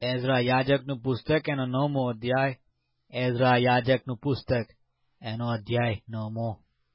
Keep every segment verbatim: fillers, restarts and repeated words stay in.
Ezra યાજકનું પુસ્તક એનો નવમો અધ્યાય. એઝરા યાજકનું પુસ્તક એનો અધ્યાય નવમો.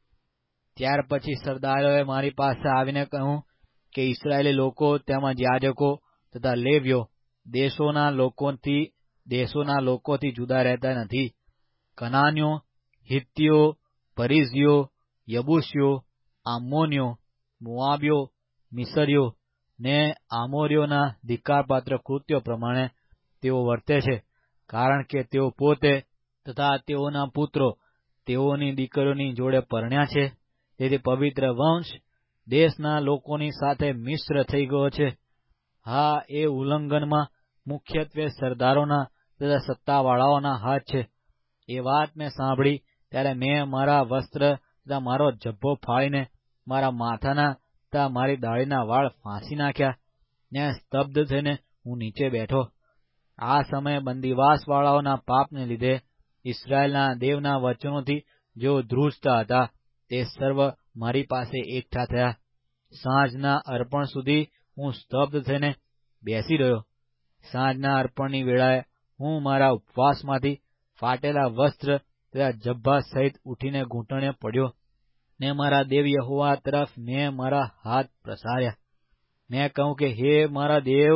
ત્યાર પછી સરદારોએ મારી પાસે આવીને કહ્યું કે ઇસ્રાયેલી લોકો તેમજ યાજકો તથા લેવીઓ દેશોના લોકોથી દેશોના લોકોથી જુદા રહેતા નથી. કનાનીઓ, હિત્તીઓ, પરિઝીઓ, યબૂસીઓ, આમોનીઓ, મોઆબીઓ, મિસરીઓ ને આમોરીઓના ધિક્કારપાત્ર કૃત્યો પ્રમાણે તેઓ વર્તે છે, કારણ કે તેઓ પોતે તથા તેઓના પુત્રો તેઓની દીકરીઓની જોડે પરણ્યા છે. તેથી પવિત્ર વંશ દેશના લોકોની સાથે મિશ્ર થઈ ગયો છે. હા, એ ઉલ્લંઘનમાં મુખ્યત્વે સરદારોના તથા સત્તાવાળાઓના હાથ છે. એ વાત મેં સાંભળી ત્યારે મેં મારા વસ્ત્ર તથા મારો જબ્બો ફાડીને મારા માથાના તથા મારી દાઢીના વાળ ફાંસી નાખ્યા ને સ્તબ્ધ થઈને હું નીચે બેઠો. આ સમયે બંદીવાસવાળાઓના પાપને લીધે ઇસ્રાયેલના દેવના વચનોથી જેઓ ધ્રુજતા હતા તે સર્વ મારી પાસે એકઠા થયા. સાંજના અર્પણ સુધી હું સ્તબ્ધ થઈને બેસી રહ્યો. સાંજના અર્પણની વેળાએ હું મારા ઉપવાસમાંથી ફાટેલા વસ્ત્ર તથા જબ્બા સહિત ઉઠીને ઘૂંટણે પડ્યો ને મારા દેવ યહોવા તરફ મેં મારા હાથ પ્રસાર્યા. મેં કહ્યું કે હે મારા દેવ,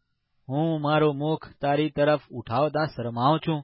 હું મારું મુખ તારી તરફ ઉઠાવતા શરમાઉં છું,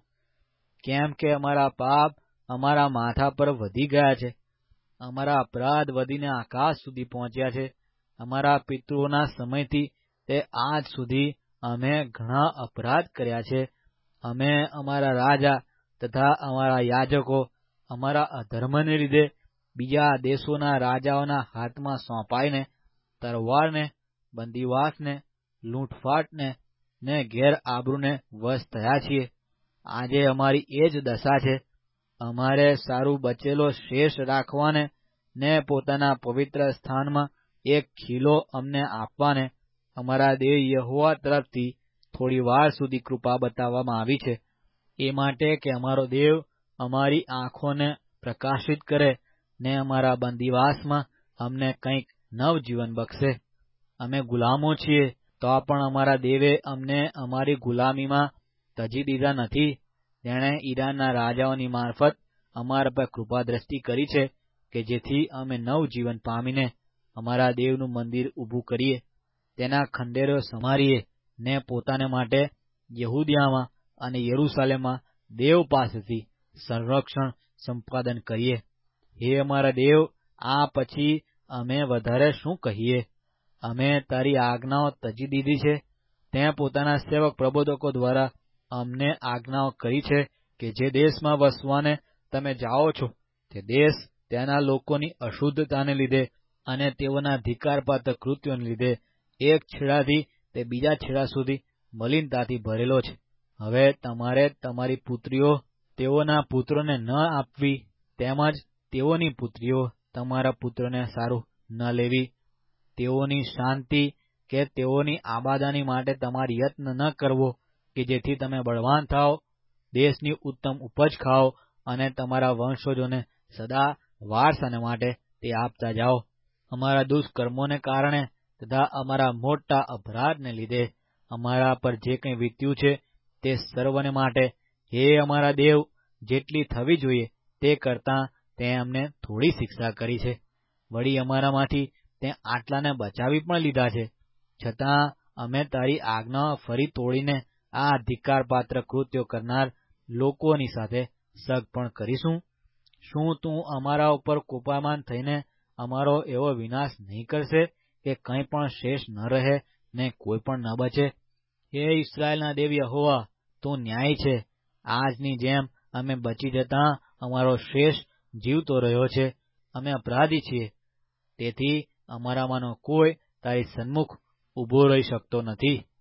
કેમ કે અમારા પાપ અમારા માથા પર વધી ગયા છે. અમારા અપરાધ વધીને આકાશ સુધી પહોંચ્યા છે. અમારા પિતૃઓના સમયથી તે આજ સુધી અમે ઘણા અપરાધ કર્યા છે. અમે અમારા રાજા તથા અમારા યાજકો અમારા અધર્મને લીધે બીજા દેશોના રાજાઓના હાથમાં સોંપાઈને તરવારને, બંદીવાસને, લૂંટફાટને ને ગેરઆબરૂને વશ થયા છીએ. આજે અમારી એ જ દશા છે. અમારે સારું બચેલો શેષ રાખવાને ને પોતાના પવિત્ર સ્થાનમાં એક ખીલો અમને આપવાને અમારા દેવ યહોવા તરફથી થોડી વાર સુધી કૃપા બતાવવામાં આવી છે. એ માટે કે અમારો દેવ અમારી આંખોને પ્રકાશિત કરે ને અમારા બંદીવાસમાં અમને કંઈક નવજીવન બક્ષે. અમે ગુલામો છીએ, તો પણ અમારા દેવે અમને અમારી ગુલામીમાં તજી દીધા નથી. તેણે ઈરાનના રાજાઓની મારફત અમારા પર કૃપા દ્રષ્ટિ કરી છે કે જેથી અમે નવજીવન પામીને અમારા દેવનું મંદિર ઊભું કરીએ, તેના ખંડેરો સમારીએ ને પોતાને માટે યહૂદિયામાં અને યરૂશાલેમમાં દેવ પાસેથી સંરક્ષણ સંપાદન કરીએ. હે અમારા દેવ, આ પછી અમે વધારે શું કહીએ? અમે તારી આજ્ઞાઓ તજી દીધી છે. તે પોતાના સેવક પ્રબોધકો દ્વારા અમને આજ્ઞાઓ કરી છે કે જે દેશમાં વસવાને તમે જાઓ છો તે દેશ તેના લોકોની અશુદ્ધતાને લીધે અને તેઓના ધિક્કારપાત્ર કૃત્યોને લીધે એક છેડાથી તે બીજા છેડા સુધી મલિનતાથી ભરેલો છે. હવે તમારે તમારી પુત્રીઓ તેઓના પુત્રોને ન આપવી, તેમજ તેઓની પુત્રીઓ તમારા પુત્રોને સારું ન લેવી. તેઓની શાંતિ કે તેઓની આબાદાની માટે તમારે યત્ન ન કરવો કે જેથી તમે બળવાન થાઓ, દેશની ઉત્તમ ઉપજ ખાઓ અને તમારા વંશજોને સદા વારસાને માટે તે આપતા જાઓ. અમારા દુષ્કર્મોને કારણે તથા અમારા મોટા અપરાધને લીધે અમારા પર જે કંઈ વીત્યું છે તે સર્વને માટે હે અમારા દેવ, જેટલી થવી જોઈએ તે કરતાં તે અમને થોડી શિક્ષા કરી છે. વળી અમારામાંથી તે આટલાને બચાવી પણ લીધા છે. છતાં અમે તારી આજ્ઞાઓ ફરી તોડીને આ ધિક્કારપાત્ર કૃત્યો કરનાર લોકોની સાથે સગ પણ કરીશું. શું તું અમારા ઉપર કોપાયમાન થઈને અમારો એવો વિનાશ નહીં કરશે કે કંઈ પણ શેષ ન રહે ને કોઈ પણ ન બચે? હે ઇસ્રાયેલના દેવ યહોવા, તું ન્યાયી છે. આજની જેમ અમે બચી જતાં અમારો શેષ જીવતો રહ્યો છે. અમે અપરાધી છીએ, તેથી અમારામાંનો કોઈ તારી સન્મુખ ઊભો રહી શકતો નથી.